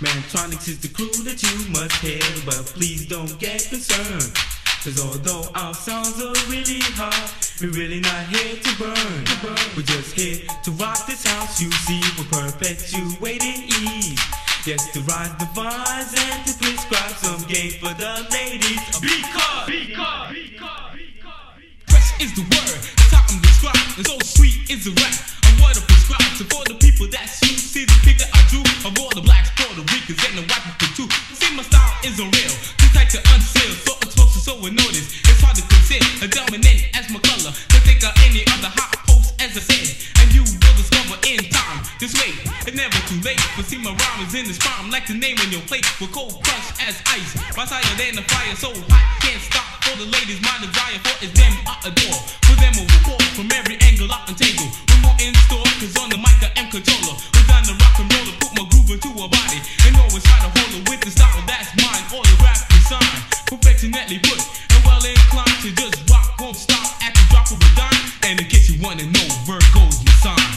Mantronix is the crew that you must hear, but please don't get concerned, cause although our sounds are really hard, we're really not here to burn. We're just here to rock this house, you see. We're perpetuating ease. Yes, to rise the vines and to prescribe some game for the ladies. Fresh is the word, it's how I'm described, and so sweet is the rap. I'm what I prescribe, so for the people that shoot, see the picture I drew of all the blacks, Puerto Ricans, and the white people too. See, my style isn't real, too tight to unseal, so explosive, so we notice. It's hard to consider a dominant as my color, to think of any other hot post as I said, and you will discover in time. Just wait, it's never too late, but see my rhyme is in this prime, like the name on your plate, with cold crush as ice. Rise higher than the fire, so hot, can't stop. For the ladies, my desire for is them I adore. For them will report from every angle I untangle. We're more in store, cause on the mic I am controller. We're down to rock and roll, put my groove into a body, and always try to hold it with the style that's mine. All the rap design, perfectionately put, and well inclined to just rock, won't stop at the drop of a dime. And in case you wanna know, Virgo's my sign.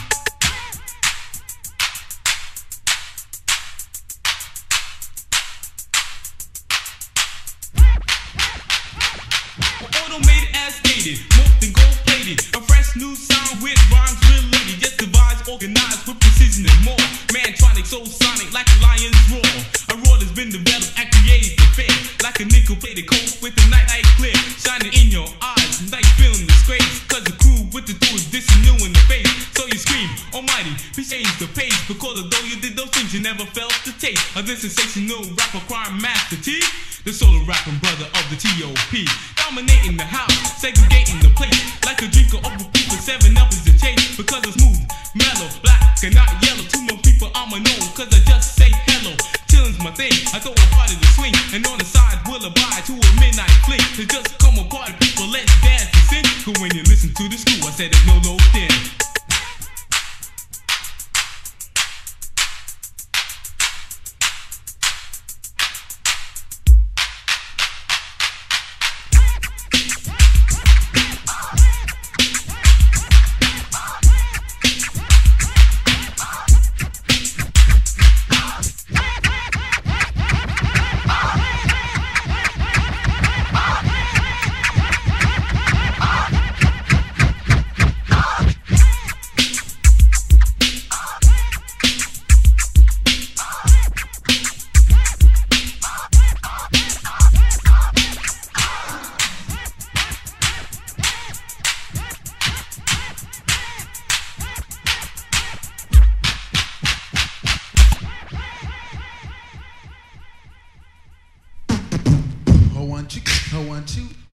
Automated as stated, more than gold plated. A fresh new sound with rhymes related. Just devised, organized with precision and more. Mantronix, so sonic like a lion's roar. A roar that's been developed and created to fail. Like a nickel plated coat with the night light clear. Shining in your eyes, like feeling disgrace. Cause the crew with the tools, this is new in the face. So you scream, almighty, we change the pace. Because although you did those things, you never felt the taste of this sensational rapper, crime master T. The solo rapping brother of the T.O.P. Dominating the house, segregating the place. Like a drinker of the people, 7-Up is the chase. Because it's smooth, mellow, black and not yellow. To more people I'ma know, cause I just say hello. Chillin's my thing, I throw a party to swing. And on the side we'll abide to a midnight fling. To just come apart, people let's dance and sing. Cause when you listen to the screw, I said it's no thin. I want you.